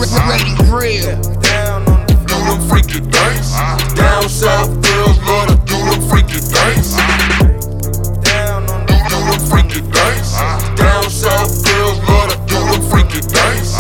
Ready real. Do them freaky things. Down south girls love to do them freaky things. Do them freaky things. Down south girls love to do them freaky things.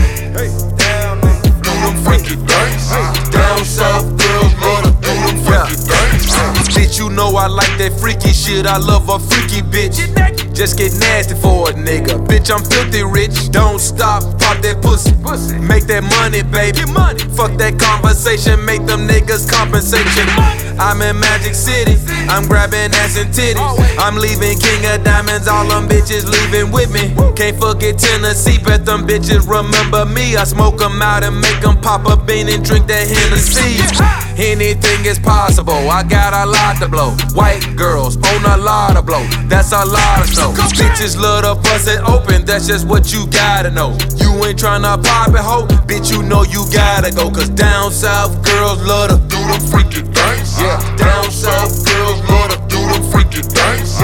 Do them freaky things. Down south girls love to do them freaky things. Bitch, you know I like that freaky shit. I love a freaky bitch. Just get nasty for a nigga. Bitch, I'm filthy rich. Don't stop, pop that pussy. Make that money, baby. Fuck that conversation, make them niggas compensation. I'm in Magic City, I'm grabbing ass and titties. I'm leaving King of Diamonds, all them bitches leaving with me. Can't forget Tennessee, bet them bitches remember me. I smoke them out and make them pop a bean and drink that Hennessy. Anything is possible, I got a lot to blow. White girls on a lot of blow, that's a lot of snow. Bitches love to bust it open, that's just what you gotta know. You ain't tryna pop it, ho, bitch, you know you gotta go. Cause down south girls love to do them freaky things. Yeah, down south girls love to do them freaky things.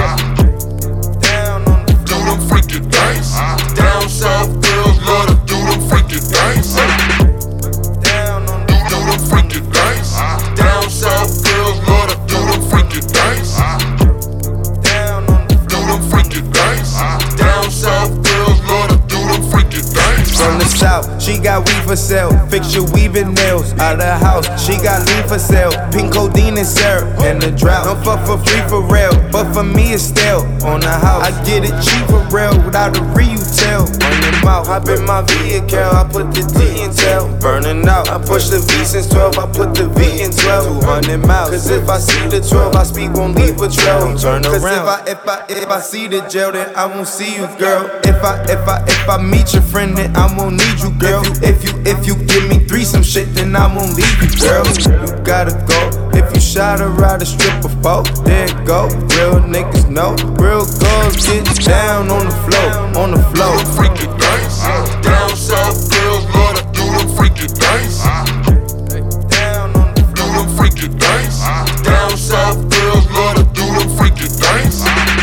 Do them freaky things. Down south girls love to do them freaky things. Do them freaky things. Down south girls love to do them freaky things. Do them freaky things. Down south girls love to do them freaky things. From the south, she got weed for sale. Fix your weaving nails. Out of the house, she got lean for sale. Pink codeine and syrup and the drought. Don't fuck for free for real, but for me it's stale. On the house, I get it cheap for real without a retail. On your mouth, hop in my vehicle. I put the D in tail. Burning out, I push the V since 12. I put the V in 12. 200 miles. Cause if I see the 12, I speak, won't leave a trail. Don't turn around. Cause if I see the jail, then I won't see you, girl. If I meet your friend, then I won't need you, girl. If you give me threesome shit, then I won't leave you, girl. You gotta go. If you shot her out a stripper pole, there it go. Real niggas know. Real girls get down on the floor, on the floor. Freaky things. Down south girls love to do them freaky things. Do them freaky things. Down south girls love to do them freaky things.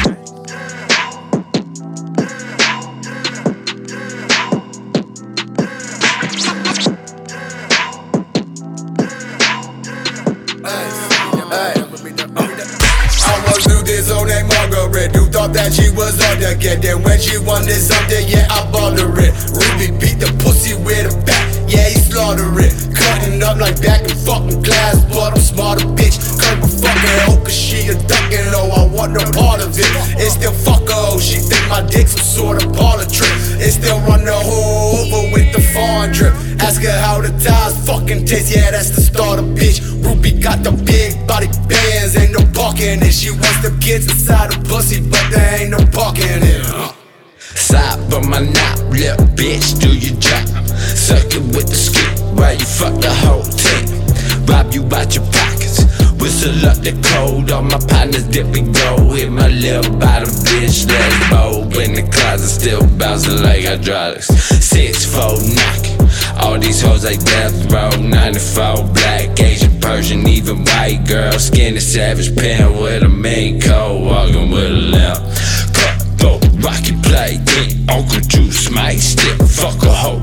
On that Margaret, you thought that she was on the kid. Then when she wanted something, yeah, I bought her it. Ruby beat the pussy with a bat, yeah, he slaughtered it. Cutting up like back in fucking class, but I'm smarter, bitch. Cut my fucking hoe, cause she a duckin', oh, I want no part of it. It's still fuck her, oh, she think my dick's some sort of parlor trick. It still run the hoe over with the fawn drip. Ask her how the ties fucking taste, yeah, that's the starter, bitch. Ruby got the big body bands, ain't no parking it. She wants them kids inside her pussy, but there ain't no parking it. Side of my knot, little bitch, do your job. Suck it with the skip while you fuck the whole team. Rob you out your pockets, whistle up the cold. All my partners dip and go. Hit my little bottom bitch, let's bow. In the closet still bouncing like hydraulics. 6'4" knocking. All these hoes like death row. 94 black, Asian, Persian, even white girl. Skinny savage pen with a main coat, walking with a limp. Cutthroat, rocky play, then Uncle Juice might stick. Fuck a hoe,